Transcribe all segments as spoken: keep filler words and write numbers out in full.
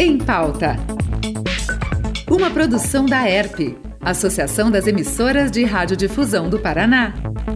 Em Pauta. Uma produção da E R P, Associação das Emissoras de Radiodifusão do Paraná.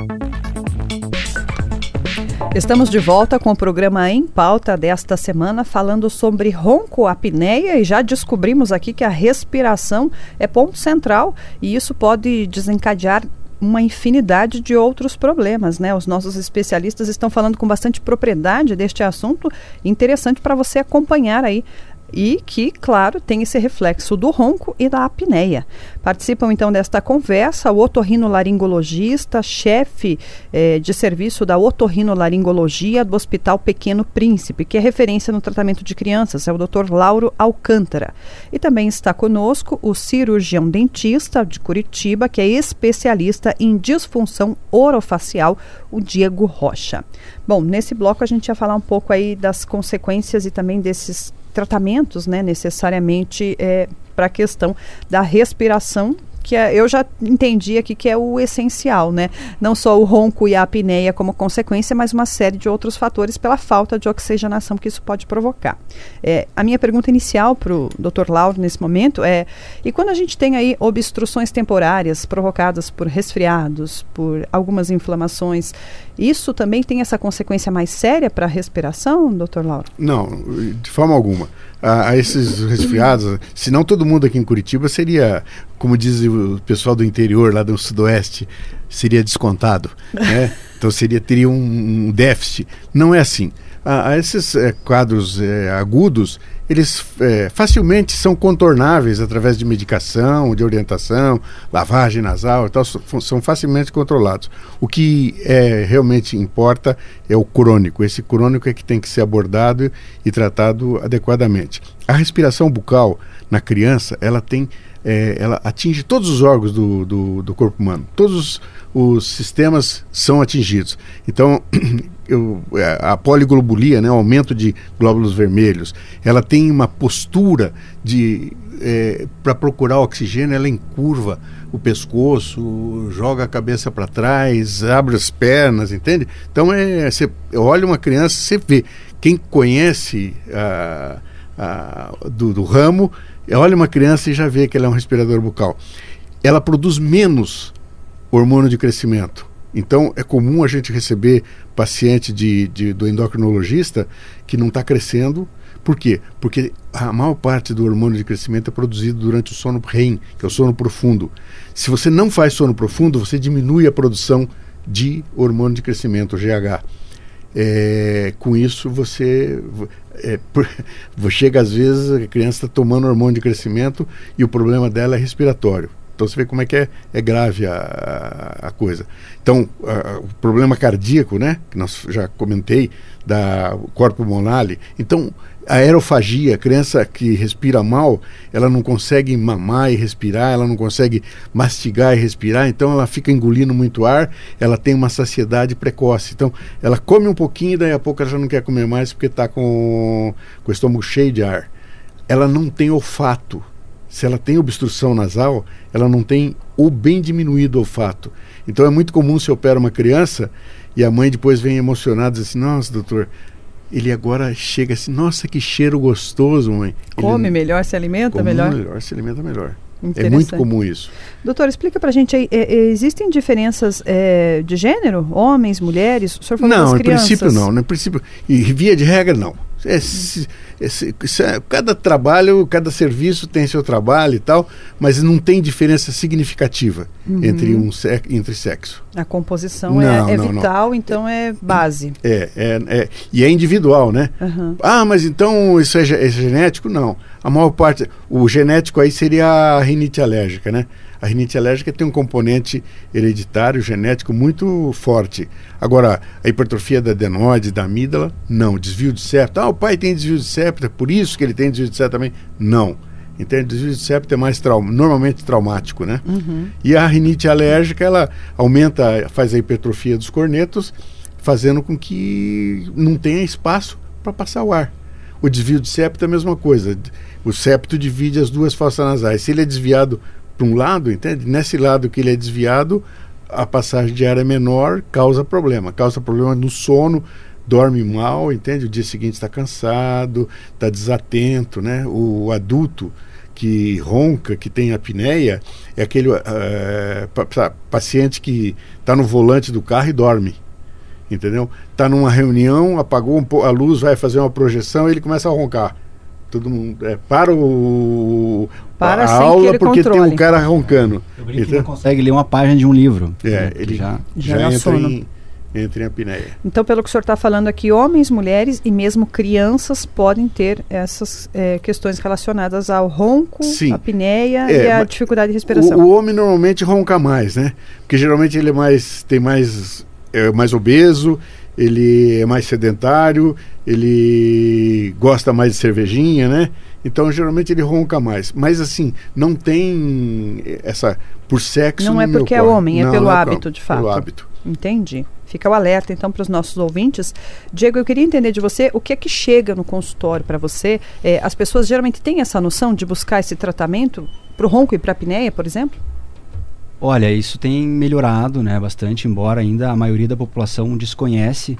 Estamos de volta com o programa Em Pauta desta semana, falando sobre ronco-apneia, e já descobrimos aqui que a respiração é ponto central e isso pode desencadear uma infinidade de outros problemas, né? Os nossos especialistas estão falando com bastante propriedade deste assunto, interessante para você acompanhar aí. E que, claro, tem esse reflexo do ronco e da apneia. Participam então desta conversa o otorrinolaringologista, chefe eh, de serviço da otorrinolaringologia do Hospital Pequeno Príncipe, que é referência no tratamento de crianças, é o doutor Lauro Alcântara. E também está conosco o cirurgião dentista de Curitiba, que é especialista em disfunção orofacial, o Diego Rocha. Bom, nesse bloco a gente ia falar um pouco aí das consequências e também desses tratamentos, né, necessariamente é, para a questão da respiração, que é, eu já entendi aqui que é o essencial, né? Não só o ronco e a apneia como consequência, mas uma série de outros fatores pela falta de oxigenação que isso pode provocar. É, a minha pergunta inicial para o doutor Lauro nesse momento é, e quando a gente tem aí obstruções temporárias provocadas por resfriados, por algumas inflamações, isso também tem essa consequência mais séria para a respiração, doutor Lauro? Não, de forma alguma. A, a esses resfriados, se não todo mundo aqui em Curitiba seria, como diz o pessoal do interior, lá do sudoeste, seria descontado, né? Então seria, teria um, um déficit. Não é assim. A, a esses é, quadros é, agudos, eles é, facilmente são contornáveis através de medicação, de orientação, lavagem nasal e tal, são facilmente controlados. O que é, realmente importa é o crônico. Esse crônico é que tem que ser abordado e tratado adequadamente. A respiração bucal na criança, ela tem, é, ela atinge todos os órgãos do, do, do corpo humano. Todos os, os sistemas são atingidos. Então, eu, a poliglobulia, né, o aumento de glóbulos vermelhos, ela tem uma postura de é, para procurar oxigênio, ela encurva o pescoço, joga a cabeça para trás, abre as pernas, entende? Então, é, você olha uma criança, você vê. Quem conhece a, a, do, do ramo, olha uma criança e já vê que ela é um respirador bucal. Ela produz menos hormônio de crescimento. Então, é comum a gente receber paciente de, de, do endocrinologista que não está crescendo. Por quê? Porque a maior parte do hormônio de crescimento é produzido durante o sono R E M, que é o sono profundo. Se você não faz sono profundo, você diminui a produção de hormônio de crescimento, o G H. É, com isso, você, é, chega às vezes, a criança está tomando hormônio de crescimento e o problema dela é respiratório. Então você vê como é que é, é grave a, a coisa. Então, a, o problema cardíaco, né, que nós já comentei, da corpo pulmonale. Então, a aerofagia, a criança que respira mal, ela não consegue mamar e respirar, ela não consegue mastigar e respirar, então ela fica engolindo muito ar, ela tem uma saciedade precoce. Então, ela come um pouquinho e daí a pouco ela já não quer comer mais porque está com, com o estômago cheio de ar. Ela não tem olfato. Se ela tem obstrução nasal, ela não tem ou bem diminuído o olfato. Então é muito comum se opera uma criança e a mãe depois vem emocionada e diz assim, nossa, doutor, ele agora chega assim, nossa, que cheiro gostoso, mãe. Come ele, melhor, se alimenta come melhor? melhor, se alimenta melhor. É muito comum isso. Doutor, explica pra gente aí, é, é, existem diferenças é, de gênero? Homens, mulheres? O senhor falou não, das crianças. Em princípio não, no princípio, e via de regra não. É, se, é, se, é, cada trabalho, cada serviço tem seu trabalho e tal, mas não tem diferença significativa uhum. entre, um, entre sexo. A composição não, é, é não, vital, não. então é base. É, é, é, e é individual, né? Uhum. Ah, mas então isso é, é genético? Não. A maior parte, o genético aí seria a rinite alérgica, né? A rinite alérgica tem um componente hereditário, genético muito forte. Agora, a hipertrofia da adenoide, da amígdala, não. Desvio de septo. Ah, o pai tem desvio de septo, é por isso que ele tem desvio de septo também? Não. Então, o desvio de septo é mais trauma, normalmente traumático, né? Uhum. E a rinite alérgica, ela aumenta, faz a hipertrofia dos cornetos, fazendo com que não tenha espaço para passar o ar. O desvio de septo é a mesma coisa. O septo divide as duas fossas nasais. Se ele é desviado para um lado, entende? Nesse lado que ele é desviado, a passagem de ar é menor, causa problema. Causa problema no sono, dorme mal, entende? O dia seguinte está cansado, está desatento, né? O adulto que ronca, que tem apneia, é aquele uh, pa- pa- paciente que está no volante do carro e dorme, entendeu? Está numa reunião, apagou um po- a luz, vai fazer uma projeção e ele começa a roncar. Todo mundo é, para o para a aula porque controle. tem um cara roncando. Eu brinco que não consegue ler uma página de um livro. É, né? ele já, já, já entra, sono. em, entra em apneia. Então, pelo que o senhor está falando aqui, homens, mulheres e mesmo crianças podem ter essas é, questões relacionadas ao ronco, Sim. a apneia É, e a mas dificuldade de respiração. O, o homem normalmente ronca mais, né? Porque geralmente ele é mais, tem mais, é mais obeso, ele é mais sedentário, ele gosta mais de cervejinha, né? Então geralmente ele ronca mais. Mas assim, não tem essa por sexo. Não é não porque é ocorre. homem, é Não, pelo não hábito, de fato. Pelo hábito. Entendi. Fica o alerta, então, para os nossos ouvintes. Diego, eu queria entender de você o que é que chega no consultório para você. É, as pessoas geralmente têm essa noção de buscar esse tratamento para o ronco e para a apneia, por exemplo? Olha, isso tem melhorado, né, bastante, embora ainda a maioria da população desconhece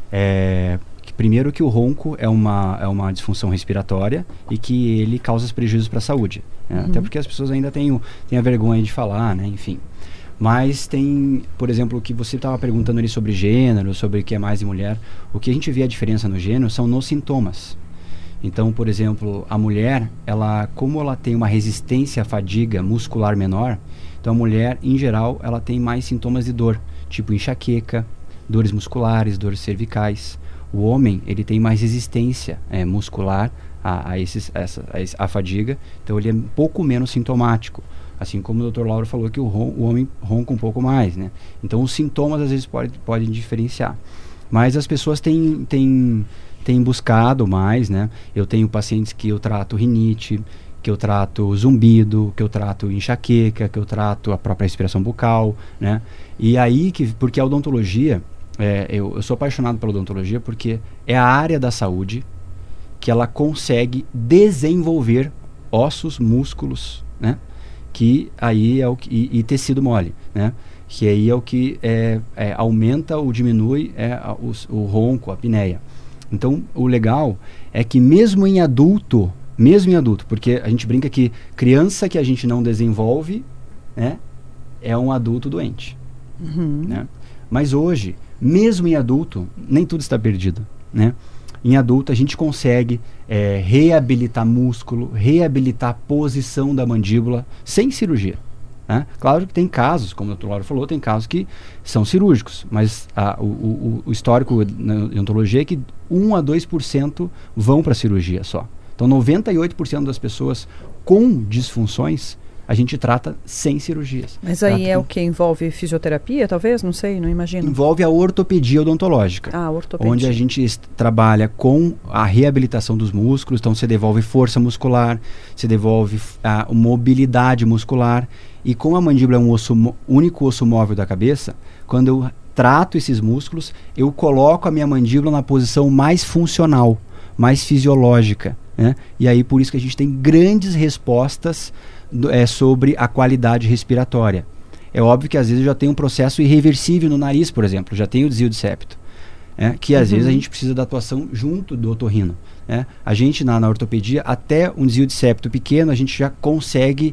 é, que, primeiro, que o ronco é uma, é uma disfunção respiratória e que ele causa prejuízos para a saúde. Né? Uhum. Até porque as pessoas ainda têm, o, têm a vergonha de falar, né, enfim. Mas tem, por exemplo, o que você estava perguntando ali sobre gênero, sobre o que é mais e mulher. O que a gente vê a diferença no gênero são nos sintomas. Então, por exemplo, a mulher, ela, como ela tem uma resistência à fadiga muscular menor, então a mulher, em geral, ela tem mais sintomas de dor, tipo enxaqueca, dores musculares, dores cervicais. O homem, ele tem mais resistência é, muscular a, a, esses, a, essa, a, essa, a fadiga, então ele é um pouco menos sintomático. Assim como o doutor Lauro falou que o, ron, o homem ronca um pouco mais, né? Então os sintomas às vezes pode, podem diferenciar. Mas as pessoas têm, têm, têm buscado mais, né? Eu tenho pacientes que eu trato rinite, que eu trato zumbido, que eu trato enxaqueca, que eu trato a própria respiração bucal, né? E aí, que, porque a odontologia, é, eu, eu sou apaixonado pela odontologia porque é a área da saúde que ela consegue desenvolver ossos, músculos, né? Que aí é o que, e, e tecido mole, né? Que aí é o que é, é, aumenta ou diminui é, a, o, o ronco, a apneia. Então, o legal é que mesmo em adulto, mesmo em adulto, porque a gente brinca que criança que a gente não desenvolve, né, é um adulto doente. Uhum. Né? Mas hoje, mesmo em adulto, nem tudo está perdido, né? Em adulto, a gente consegue é, reabilitar músculo, reabilitar a posição da mandíbula sem cirurgia. Né? Claro que tem casos, como o doutor Lauro falou, tem casos que são cirúrgicos, mas a, o, o, o histórico na odontologia é que um a dois por cento vão para a cirurgia só. Então, noventa e oito por cento das pessoas com disfunções, a gente trata sem cirurgias. Mas aí trata é com... o que? Envolve fisioterapia, talvez? Não sei, não imagino. Envolve a ortopedia odontológica. Ah, ortopedia. Onde a gente est- trabalha com a reabilitação dos músculos, então você devolve força muscular, você devolve a mobilidade muscular. E como a mandíbula é um osso, único osso móvel da cabeça, quando eu trato esses músculos, eu coloco a minha mandíbula na posição mais funcional, mais fisiológica. Né? E aí por isso que a gente tem grandes respostas do, é, sobre a qualidade respiratória. É óbvio que às vezes eu já tenho um processo irreversível no nariz, por exemplo, já tenho desvio de septo, é, que às uhum. vezes a gente precisa da atuação junto do otorrino. Né? A gente na, na ortopedia, até um desvio de septo pequeno, a gente já consegue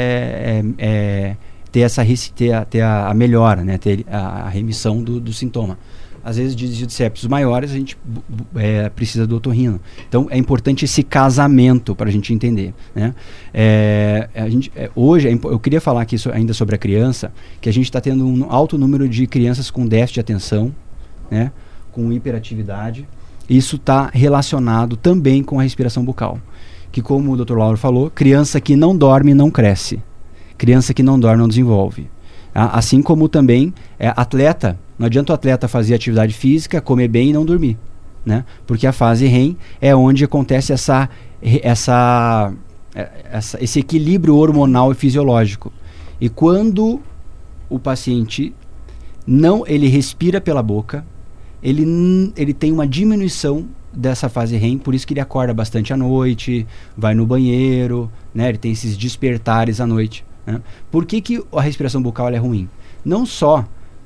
é, é, é, ter, essa, ter, a, ter a, a melhora, né? Ter a, a remissão do, do sintoma. Às vezes, de desvio de septos maiores, a gente é, precisa do otorrino. Então, é importante esse casamento para a gente entender. Né? É, a gente, é, hoje, é imp- eu queria falar aqui so, ainda sobre a criança, que a gente está tendo um alto número de crianças com déficit de atenção, né? Com hiperatividade. Isso está relacionado também com a respiração bucal. Que, como o doutor Lauro falou, criança que não dorme não cresce. Criança que não dorme não desenvolve. Ah, assim como também é, atleta, não adianta o atleta fazer atividade física, comer bem e não dormir, né? Porque a fase R E M é onde acontece essa, essa, essa, esse equilíbrio hormonal e fisiológico. E quando o paciente não, ele respira pela boca, ele, ele tem uma diminuição dessa fase R E M, por isso que ele acorda bastante à noite, vai no banheiro, né? Ele tem esses despertares à noite. Né? Por que, que a respiração bucal é ruim? Não só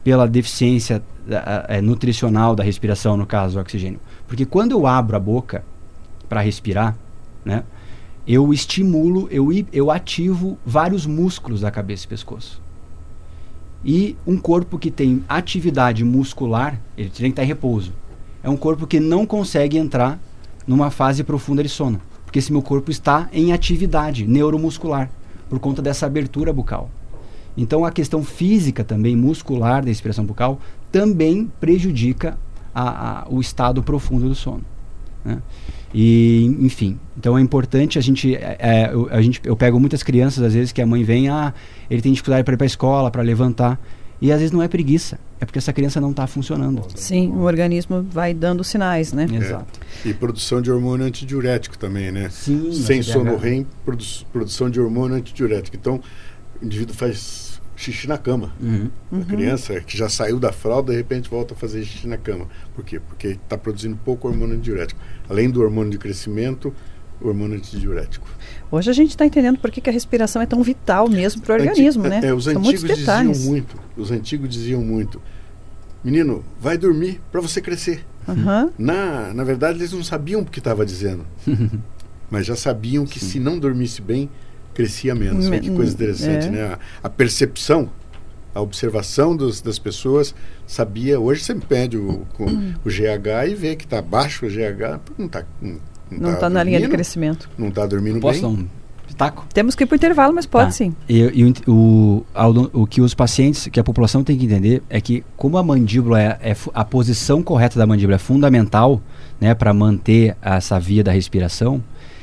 pela deficiência uh, uh, nutricional da respiração, no caso do oxigênio. Porque quando eu abro a boca para respirar, né, eu estimulo, eu, eu ativo vários músculos da cabeça e pescoço. E um corpo que tem atividade muscular, ele tem que estar em repouso. É um corpo que não consegue entrar numa fase profunda de sono, porque esse meu corpo está em atividade neuromuscular, por conta dessa abertura bucal. Então a questão física também, muscular da respiração bucal, também prejudica a, a, o estado profundo do sono, né? E, enfim, então é importante a gente, é, eu, a gente, eu pego muitas crianças às vezes que a mãe vem, ah, ele tem dificuldade para ir para a escola, para levantar, e às vezes não é preguiça, é porque essa criança não está funcionando. Sim, o organismo vai dando sinais, né? É. Exato. E produção de hormônio antidiurético também, né? Sim. Sem sono R E M, produ produção de hormônio antidiurético. Então, o indivíduo faz xixi na cama. Uhum. A Uhum. criança que já saiu da fralda, de repente volta a fazer xixi na cama. Por quê? Porque está produzindo pouco hormônio antidiurético. Além do hormônio de crescimento, o hormônio antidiurético. Hoje a gente está entendendo por que, que a respiração é tão vital mesmo para o organismo, Anti né? É, os São antigos muitos diziam detalhes. muito, os antigos diziam muito, menino, vai dormir para você crescer. Uhum. Na, na verdade, eles não sabiam o que estava dizendo, mas já sabiam que Sim. se não dormisse bem, crescia menos. Me- Olha que coisa interessante, é. né? A, a percepção, a observação dos, das pessoas sabia. Hoje você pede o, com, o G H e vê que está baixo o G H, não está Não está na linha de crescimento. Não está dormindo Posso dar bem. um pitaco? Temos que ir para o intervalo, mas pode Tá. sim. E, e o, o, ao- o que os pacientes, que a população tem que entender é que como a mandíbula é, é fu- a posição correta da mandíbula é fundamental, né, para manter essa via da respiração,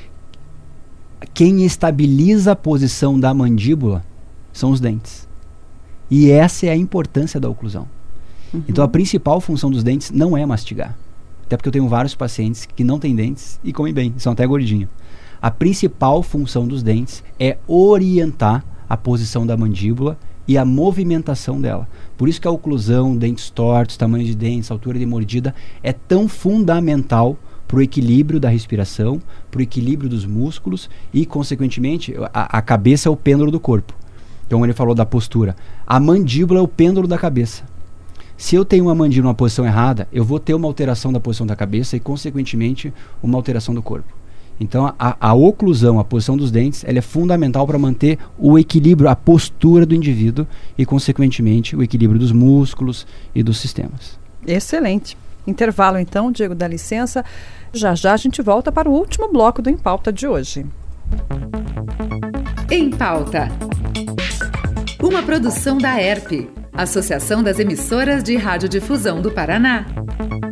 quem estabiliza a posição da mandíbula são os dentes. E essa é a importância da oclusão. Uhum. Então a principal função dos dentes não é mastigar. Até porque eu tenho vários pacientes que não têm dentes e comem bem, são até gordinhos. A principal função dos dentes é orientar a posição da mandíbula e a movimentação dela. Por isso que a oclusão, dentes tortos, tamanho de dentes, altura de mordida é tão fundamental para o equilíbrio da respiração, para o equilíbrio dos músculos e, consequentemente, a, a cabeça é o pêndulo do corpo. Então ele falou da postura. A mandíbula é o pêndulo da cabeça. Se eu tenho uma mandíbula numa posição errada, eu vou ter uma alteração da posição da cabeça e, consequentemente, uma alteração do corpo. Então, a, a oclusão, a posição dos dentes, ela é fundamental para manter o equilíbrio, a postura do indivíduo e, consequentemente, o equilíbrio dos músculos e dos sistemas. Excelente. Intervalo então, Diego, dá licença. Já já a gente volta para o último bloco do Em Pauta de hoje. Em Pauta. Uma produção da E R P, Associação das Emissoras de Radiodifusão do Paraná.